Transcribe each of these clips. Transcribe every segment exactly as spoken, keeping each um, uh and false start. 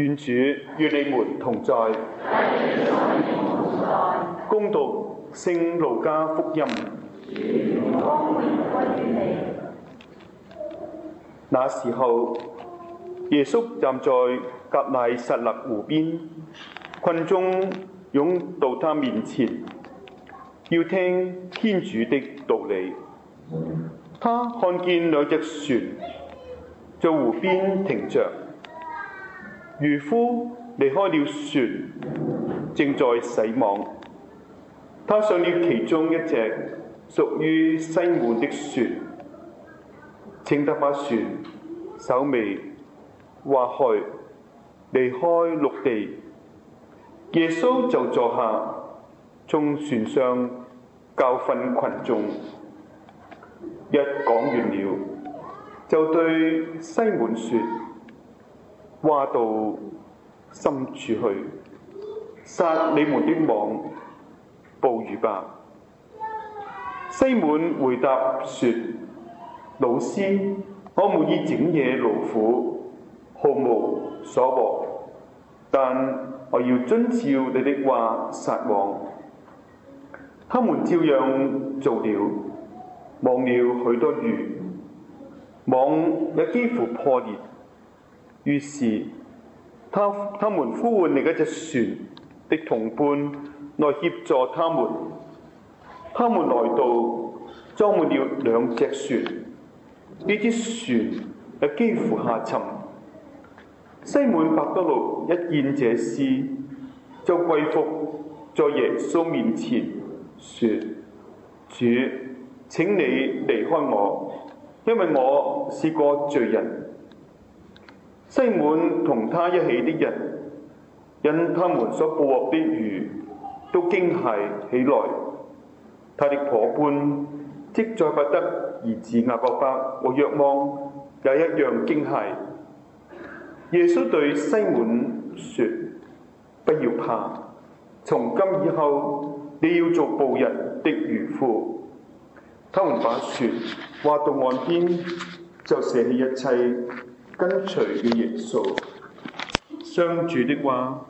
願主與你們同在。恭讀聖路加福音。那時候，耶穌站在革乃撒勒湖邊，群眾湧到他面前，要聽天主的道理。他看見兩隻船在湖邊停着，漁夫離開了船，正在洗網。他上了其中一隻屬於西滿的船，請他把船稍微劃開，離開陸地。耶穌就坐下，從船上教訓群眾。一講完了，就對西滿說：划到深處去，撒你們的網捕魚吧。西滿回答說：老師，我們已整夜勞苦，毫無所獲，但我要遵照你的話撒網。他們照樣做了，網了許多魚，網也幾乎破裂。於是他他們呼喚另一隻船的同伴來協助他們。他們來到，裝滿了兩隻船，呢啲船也幾乎下沉。西滿伯多祿一見這事，就跪伏在耶穌面前，說：主，請你離開我，因為我是個罪人。西滿同他一起的人，因他們所捕獲的魚都驚駭起來。他的夥伴即載伯德兒子雅各伯和若望也一樣驚駭。耶穌對西滿說：不要怕，從今以後你要做捕人的漁夫。他們把船划到岸邊，就捨棄一切，跟隨了耶穌。上主的話。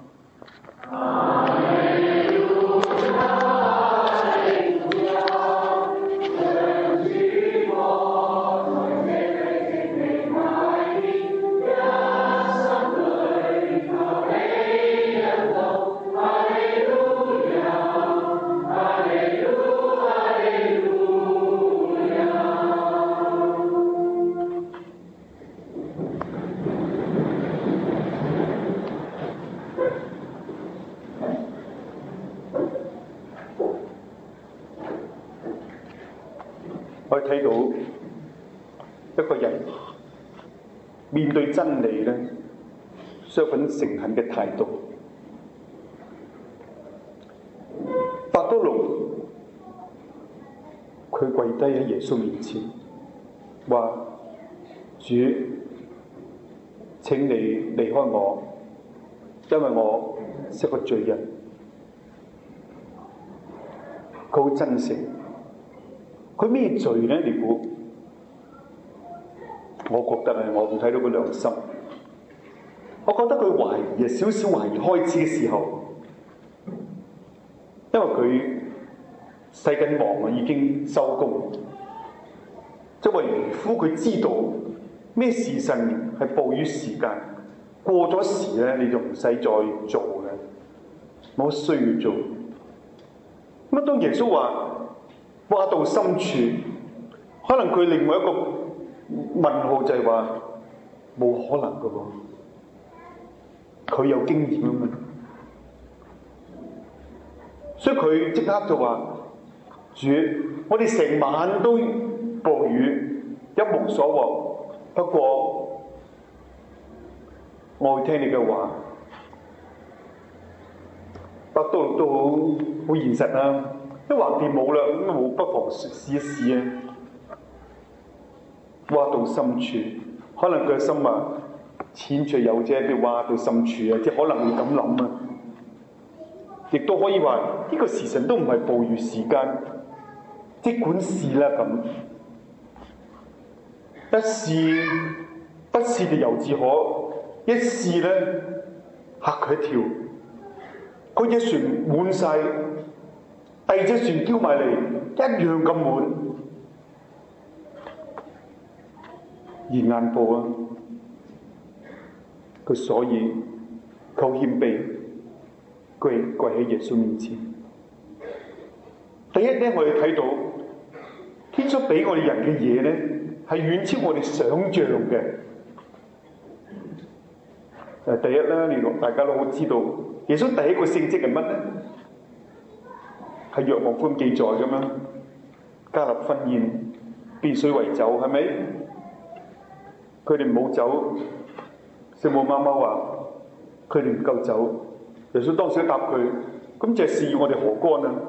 我睇到一個人面對真理咧，相反誠懇嘅態度。伯多祿佢跪低喺耶穌面前，話：主，請你離開我，因為我係個罪人。佢好真誠。佢咩罪呢？你估？我覺得啊，我唔睇到佢良心。我覺得佢懷疑啊，少少懷疑開始嘅時候，因為佢洗緊網啊，已經收工。作為漁夫，佢知道咩時辰係捕魚時間，過咗時咧，你就唔使再做嘅，冇需要做。咁當耶穌話划到深處，可能佢另外一個問號就係話冇可能㗎喎，佢有經驗啊嘛，所以佢即刻就話：主，我哋成晚都捕魚，一無所獲，不過我會聽你嘅話。伯多祿都好好現實啊！都橫掂冇啦，咁冇不妨試一試啊！划到深處，可能佢嘅心話：淺處有啫，佢划到深處啊！即係可能會咁諗啊！亦都可以話呢、這個時辰都唔係捕魚時間，即管試啦咁。一試不試就猶自可，一試咧嚇佢一跳。嗰隻船滿晒，第二隻船叫埋嚟，一樣咁滿。而眼部啊，佢所以佢好謙卑，跪跪喺耶穌面前。第一咧，我哋睇到天主俾我哋人嘅嘢咧，係遠超我哋想像嘅。誒，第一咧，你大家都好知道，耶穌第一個聖蹟係乜咧？係《若望福音》記載嘅嘛，加納婚宴變水為酒，係咪？佢哋冇酒，聖母媽媽話佢哋唔夠酒。耶穌當時答佢：咁就係示意我哋何干啊？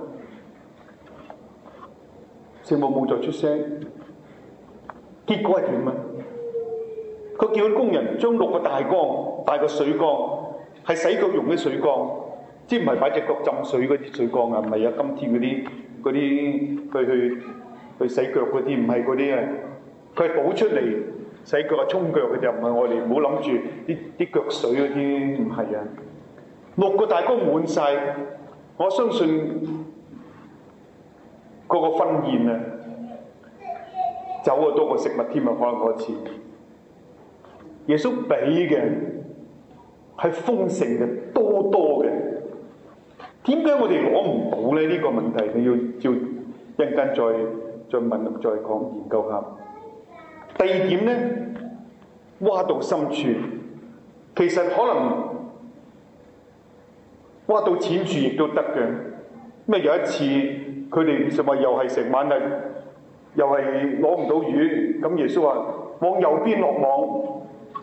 聖母冇再出聲。結果係點啊？佢叫工人將六個大缸、大個水缸，係洗腳用嘅水缸，即係唔係擺隻腳浸水嗰啲水缸啊？唔係啊，今天嗰啲嗰啲去去去洗腳嗰啲，唔係嗰啲啊，佢係倒出嚟洗腳啊、沖腳嘅就唔係我哋，唔好諗住啲啲腳水嗰啲，唔係啊。六個大缸滿晒，我相信嗰個婚宴啊，酒啊多過食物添啊，可能嗰次。耶穌俾嘅係豐盛嘅，多多嘅。點解我哋攞唔到咧？呢、這個問題你要照一陣間再再問再講研究下。第二點咧，挖到深處，其實可能挖到淺處亦都得嘅。咩有一次佢哋就話又係成晚啊，又係攞唔到魚，咁耶穌話往右邊落網。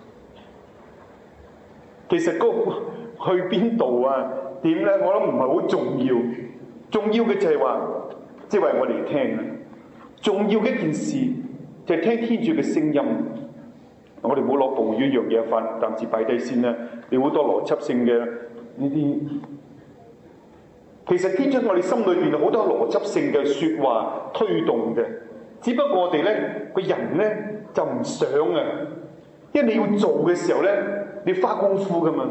其實嗰去邊度啊？點咧？我諗唔係好重要，重要嘅就係話，即係為我哋聽啊！重要嘅一件事就係聽天主嘅聲音。我哋唔好攞捕魚呢樣嘢法，暫時擺低先啦。你好多邏輯性嘅呢啲，其實天主喺我哋心裏邊好多邏輯性嘅説話推動嘅，只不過我哋咧個人咧就唔想啊，因為你要做嘅時候咧，你花功夫噶嘛。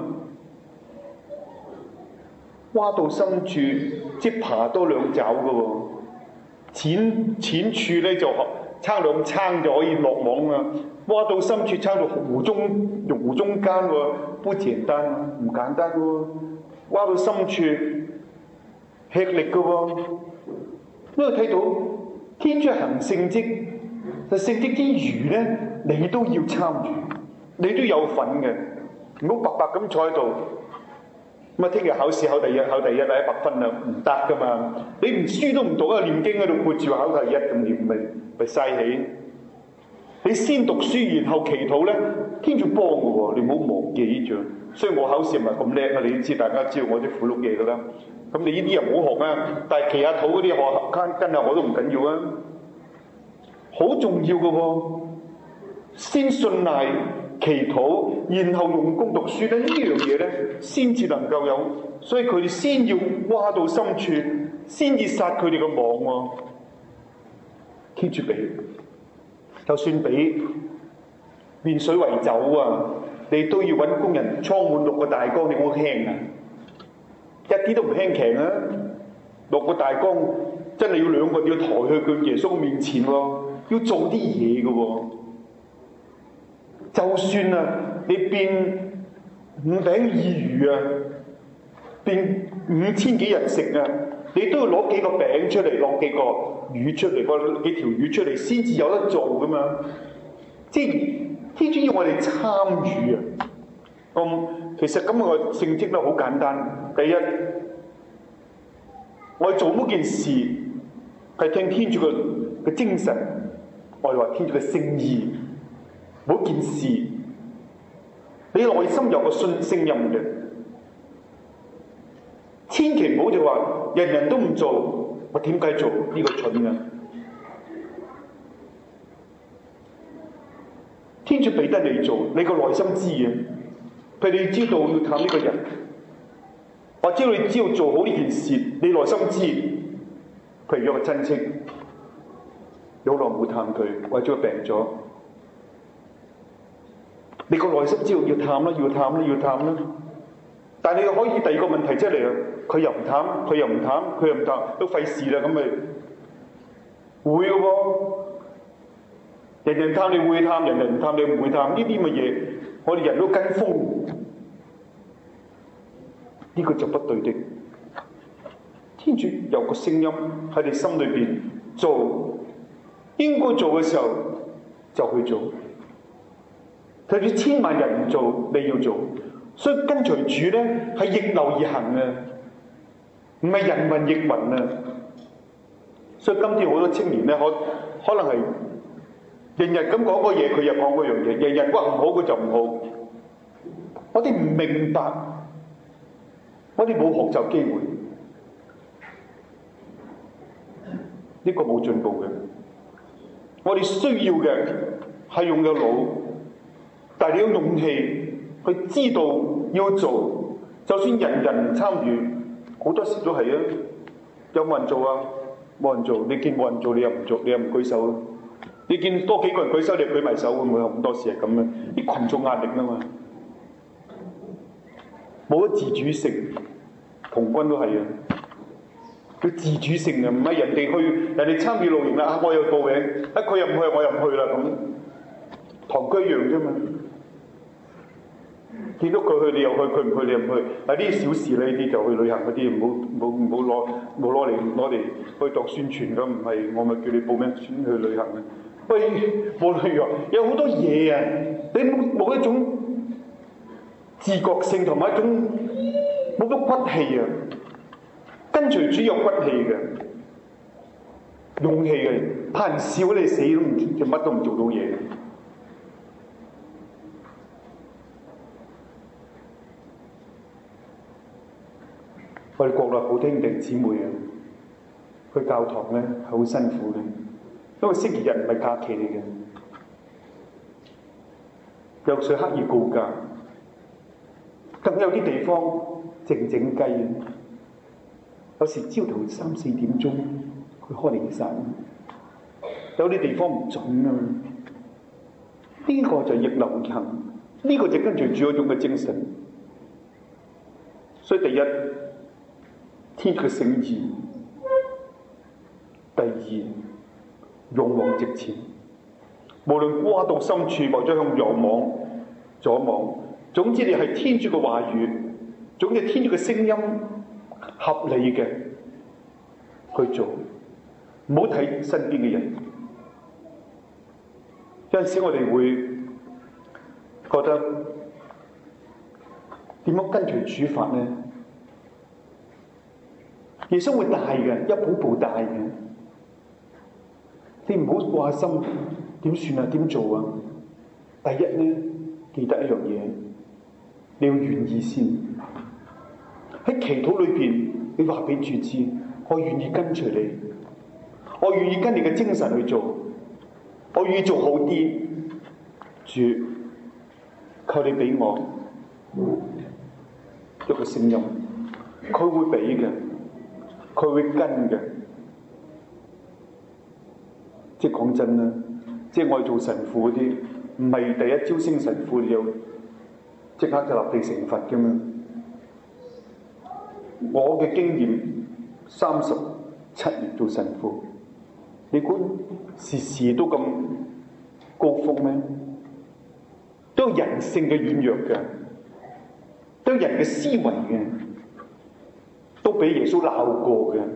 挖到深處，即係爬多兩爪噶喎。淺淺處咧就撐兩撐就可以落網啦。挖到深處撐到湖中湖中間喎，不簡單，唔簡單喎。挖到深處吃力噶喎，因為睇到天主行聖蹟，就聖蹟之餘咧，你都要參與，你都有份嘅，唔好白白咁坐喺度。咁啊，聽日考試考第一，考第一啦，一百分啦，唔得噶嘛！你唔書都唔讀啊，念經喺度背住考第一咁念，咪咪嘥氣。你先讀書，然後祈禱咧，天主幫嘅喎，你唔好忘記呢樣。雖然我考試唔係咁叻啊，你都知，大家知道我啲苦碌嘢噶啦。咁你呢啲又唔好學啊，但係祈下禱嗰啲學跟跟下我都唔緊要啊，好重要嘅喎。先信賴祈禱，然後用功讀書咧，呢樣嘢咧先至能夠有。所以佢哋先要挖到深處，先至撒佢哋嘅網喎。天主俾。就算俾變水為酒啊，你都要揾工人裝滿六個大缸，你好輕啊？一啲都唔輕騎啊！六個大缸真係要兩個要抬去佢耶穌面前喎，要做啲嘢嘅喎。就算啊，你變五餅二魚啊，變五千幾人食啊，你都要攞幾個餅出嚟，攞幾個魚出嚟，攞幾條魚出嚟，先至有得做噶嘛。即係天主要我哋參與啊。咁、嗯、其實咁個性質都好簡單。第一，我哋做嗰件事係聽天主嘅嘅精神，我哋話天主嘅聖意。每件事，你內心有個信聲音嘅，千祈唔好就話人人都唔做，我點解做呢、這個蠢啊？天主俾得你做，你個內心知嘅。譬如你知道要探呢個人，或者你只要做好呢件事，你內心知。譬如有個親戚，有耐冇探佢，或者佢病咗。你個內心知道要探啦，要探啦，要探啦。 但係你可以第二個問題出嚟啊，佢又唔探，佢又唔探，佢又唔探，都費事啦，咁咪會嘅喎。人人探你會探，人人唔探你唔會探，呢啲咁嘅嘢，我哋人都跟風，呢個就不對的。天主有個聲音喺你心裏邊做，應該做嘅時候就去做。佢哋千萬人唔做，你要做，所以跟隨主咧係逆流而行啊，唔係人云亦云啊。所以今天好多青年咧，可可能係人人咁講嗰嘢，佢又講嗰樣嘢；人人話唔好，佢就唔好。我哋唔明白，我哋冇學習機會，呢個冇進步嘅。我哋需要嘅係用個腦，但係你有勇氣去知道要做，就算人人唔參與，好多時都係啊。有冇人做啊？冇人做。你見冇人做，你又唔做，你又唔舉手。你見多幾個人舉手，你舉埋手，會唔會有咁多事係咁啊？啲群眾壓力啊嘛，冇咗自主性，童軍都係啊。佢自主性啊，唔係人哋去，人哋參與露營啦，啊我又報名，啊佢又唔去，我又唔去啦咁，堂區一樣啫嘛。見到佢去，你又去；佢唔去，你又唔去。嗱，呢啲小事咧，呢啲就去旅行嗰啲，唔好唔好唔好攞冇攞嚟攞嚟去當宣傳咁，唔係我咪叫你報名先去旅行嘅。喂，冇旅遊，有好多嘢啊！你冇冇一種自覺性同埋一種冇乜骨氣啊！跟隨主有骨氣嘅，勇氣嘅，怕人笑你死都唔就乜都唔做到嘢。我哋國內好聽弟兄姊妹啊，去教堂咧係好辛苦嘅，因為星期日唔係假期嚟嘅，有時刻意告假，更有啲地方靜靜雞，有時朝頭三四點鐘佢開靈山，有啲地方唔準啊！呢、這個就逆流而行，呢、這個就跟住主嗰種嘅精神。所以第一，天主嘅聖意；第二，勇往直前。無論跨到深處或者向右望、左望，總之你係天主嘅話語，總之天主嘅聲音合理嘅去做，唔好睇身邊嘅人。有陣時我哋會覺得點樣跟隨主法呢？耶穌會帶嘅，一步步帶嘅。你唔好掛心點算啊？點做啊？第一呢，記得一樣嘢，你要願意先。喺祈禱裏邊，你話俾主知，我願意跟隨你，我願意跟你嘅精神去做，我願意做好啲。主，求你俾我一個聲音，佢會俾嘅。佢會跟嘅，即係講真啦，即係我哋做神父嗰啲，唔係第一朝升神父你就即刻就立地成佛嘅嘛。我嘅經驗三十七年做神父，你估時時都咁高峰咩？都有人性嘅軟弱嘅，都有人嘅思維嘅。都俾耶穌鬧過嘅，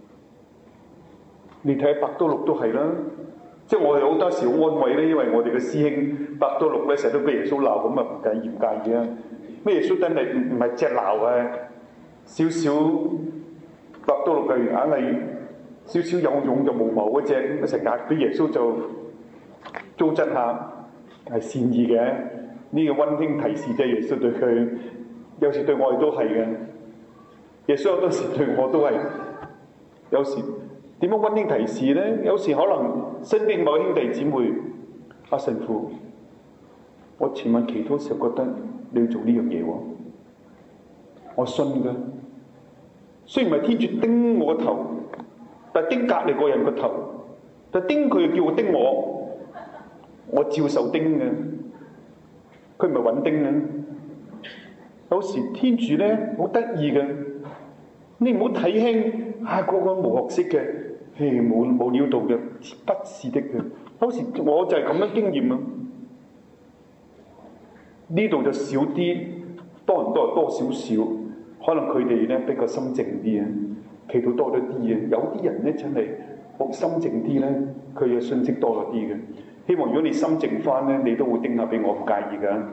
你睇伯多祿都係啦，即係我哋好多時好安慰咧，因為我哋嘅師兄伯多祿咧成日都俾耶穌鬧，咁啊唔介意唔介意啊？咩耶穌真係唔唔係隻鬧啊，少少伯多祿嘅硬係少少有勇就無謀嗰隻，咁成日俾耶穌就糟質下，係善意嘅，呢、這個溫馨提示啫。耶穌對佢，有時對我哋都係嘅。耶穌好多時對我都係，有時點樣溫馨提示咧？有時可能身邊某兄弟姊妹，阿神父，我前晚祈禱時候覺得你要做呢樣嘢喎，我信㗎。雖然唔係天主叮我個頭，但係叮隔離個人個頭，但係叮佢叫我叮我，我照受叮嘅。佢唔係揾叮嘅。 有時天主咧好得意嘅，你唔好睇輕啊嗰個冇學識嘅，嘿冇冇料到嘅，不是的嘅。有時我就係咁樣經驗啊。呢度就少啲，多人都係多少少，可能佢哋咧比較心靜啲啊，祈禱多咗啲啊。有啲人咧真係好心靜啲咧，佢嘅信息多咗啲嘅。希望如果你心靜翻咧，你都會叮下俾我，唔介意㗎。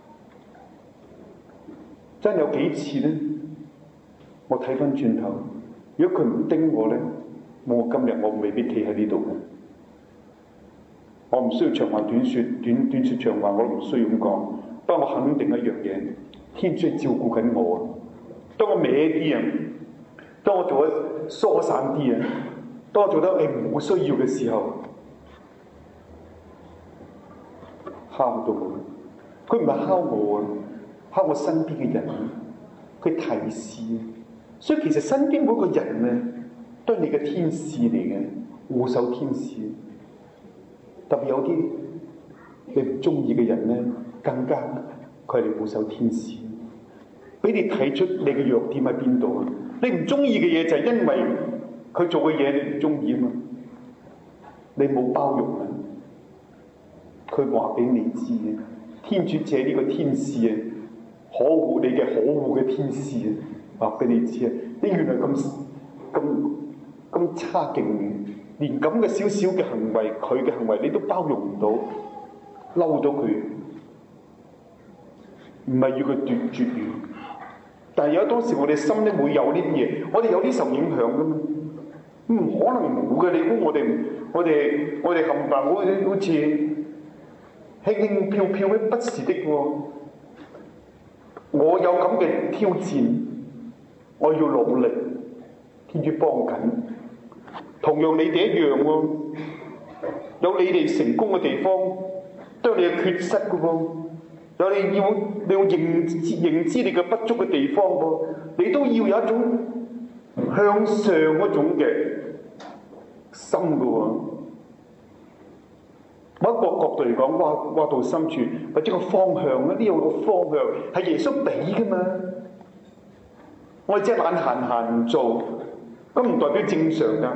真有幾次咧，我睇翻轉頭，如果佢唔叮我咧，我今日我未必企喺呢度嘅。我唔需要長話短説，短短説長話，我都唔需要咁講。不過我肯定一樣嘢，天主係照顧緊我啊！當我歪啲啊，當我做得疏散啲啊，當我做得誒冇需要嘅時候，敲到我。佢唔係敲我啊，敲我身邊嘅人，佢提示。所以其實身邊每個人咧，都係你嘅天使嚟嘅，護守天使。特別有啲你唔中意嘅人咧。更加佢哋護守天使，俾你睇出你嘅弱點喺邊度啊！你唔中意嘅嘢就係因為佢做嘅嘢你唔中意啊嘛，你冇包容啊！佢話俾你知啊，天主借呢個天使啊，可惡你嘅可惡嘅天使啊，話俾你知啊！你原來咁咁咁差勁嘅，連咁嘅少少嘅行為，佢嘅行為你都包容唔到，嬲咗佢。唔係要佢斷絕完，但係有當時我哋心咧會有呢啲嘢，我哋有啲受影響噶嘛，唔可能冇嘅。你估我哋我哋我哋冚唪唥好似好似輕輕飄飄咧，不是的喎。我有咁嘅挑戰，我要努力，天主幫緊。同樣你哋一樣喎，有你哋成功嘅地方，都有你嘅缺失嘅喎。有你要你要認知認知你嘅不足嘅地方喎，你都要有一種向上嗰種嘅心嘅喎。某一個角度嚟講，挖挖到深處或者個方向咧，呢有個方向係耶穌俾嘅嘛。我哋只係懶閒閒唔做，咁唔代表正常㗎。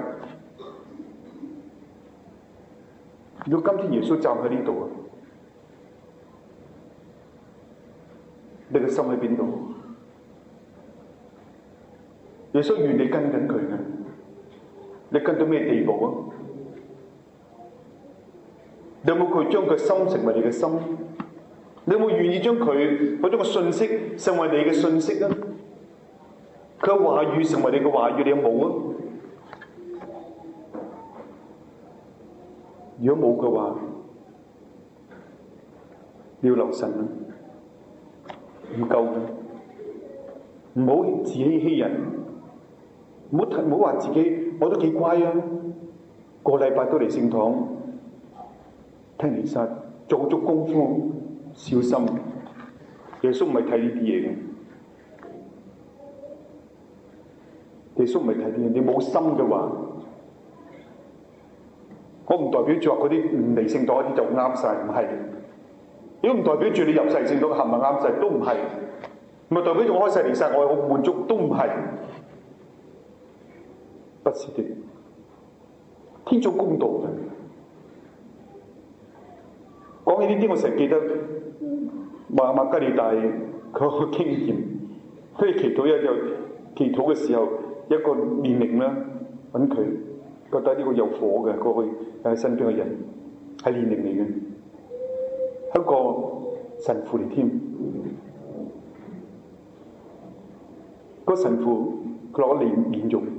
如果今天耶穌站喺呢度啊，你嘅心喺邊度？耶穌願你跟緊佢嘅，你跟到咩地步啊？你有冇佢將佢心成為你嘅心？你有冇願意將佢嗰種嘅信息成為你嘅信息啊？佢嘅話語成為你嘅話語，你有冇啊？如果冇嘅話，你要留神啊！唔夠嘅，唔好自欺欺人，唔好唔好話自己我都幾乖啊，個禮拜都嚟聖堂聽彌撒，做足功夫，小心。耶穌唔係睇呢啲嘢嘅，耶穌唔係睇呢啲嘢。你冇心嘅話，我唔代表住話嗰啲唔嚟聖堂嗰啲就啱晒，唔係。如果唔代表住你入世聖堂係咪啱晒，都唔係。唔係代表住我開世彌撒我係好滿足，都唔係。不是的，天主公道嘅。講起呢啲，我成日記得馬馬加利大佢個經驗。佢祈禱一有祈禱嘅時候，一個年齡啦揾佢，覺得呢個有火嘅過去喺身邊嘅人係年齡嚟嘅。一個神父嚟添，個神父佢攞嚟面容，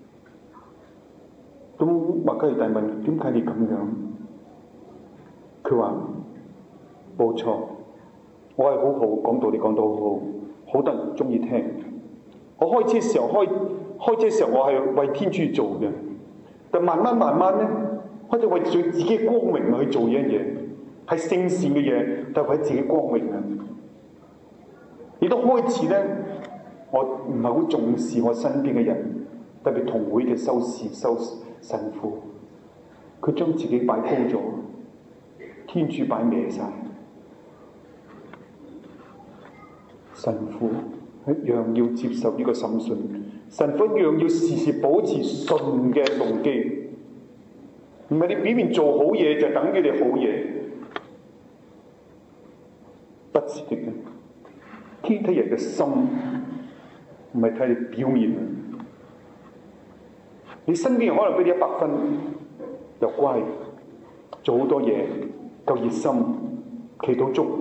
咁馬加利大問點解你咁樣？佢話冇錯，我係好好講道理講得好好，好多人中意聽。我開車時候開開車時候我係為天主做嘅，但慢慢慢慢咧，我就為咗自己光榮去做呢樣嘢。係聖善嘅嘢，但係為自己光榮啊！亦都開始咧，我唔係好重視我身邊嘅人，特別同會嘅修士、修神父，佢將自己擺高咗，天主擺歪晒。 神父一樣要接受呢個審訊，神父一樣要時時保持純嘅動機，唔係你表面做好嘢就等於你好嘢，不是的。天睇人嘅心，唔係睇你表面。你身邊人可能俾你一百分，又乖，做好多嘢，夠熱心，祈禱足，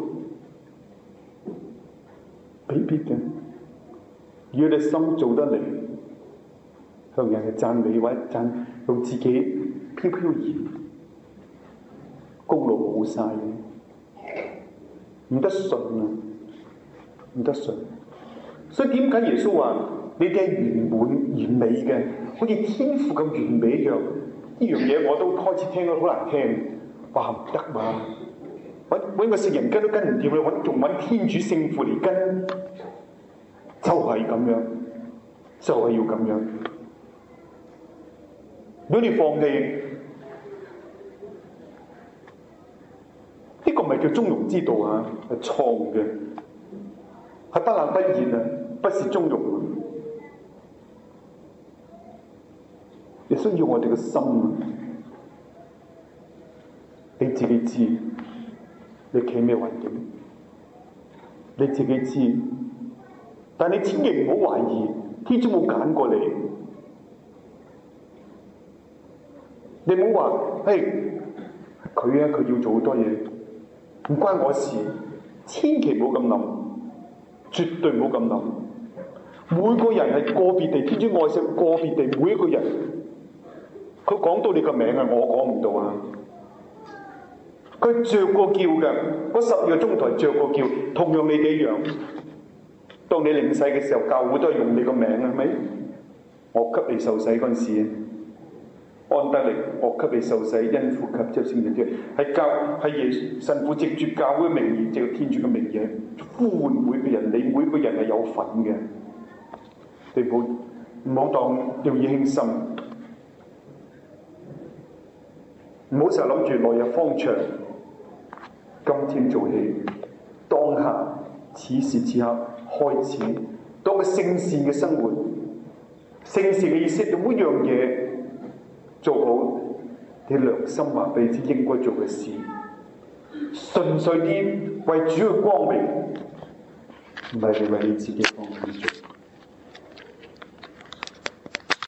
未必嘅。如果你心做得嚟，向人嘅讚美或者讚用自己飄飄然，功勞冇晒嘅，唔得順啊，唔得順。所以點解耶穌話你哋係圓滿完美嘅，好似天父咁完美一樣？呢樣嘢我都開始聽到好難聽，話唔得嘛！揾揾個聖人跟都跟唔掂，你揾仲揾天主聖父嚟跟，就係咁樣，就係要咁樣。如果你放棄，呢個唔係叫中庸之道啊，係錯誤嘅，係不冷不熱啊，不是中庸。亦需要我哋嘅心，你自己知，你企咩環境，你自己知。但你千祈唔好懷疑，天主冇揀過你。你唔好話，嘿，佢啊，佢要做好多嘢，唔關我事。千祈唔好咁諗，絕對唔好咁諗。每個人係個別地，天主愛惜個別地每一個人。佢講到你個名啊，我講唔到啊。佢着過叫嘅，嗰十二個鐘頭着過叫，同樣你哋一樣。當你領洗嘅時候，教會都係用你個名啊，係咪？我給你受洗嗰陣時，安德力，我給你受洗，因父及子聖靈嘅，係教係耶神父藉住教會嘅名義，藉住天主嘅名義，呼喚每個人，你每個人係有份嘅。你唔好唔好當掉以輕心。唔好成日諗住來日方長，今天做起，當下此時此刻開始，當個聖善嘅生活，聖善嘅意思，每樣嘢做好，你良心話俾你知應該做嘅事，純粹啲為主嘅光榮，唔係你為你自己光榮做。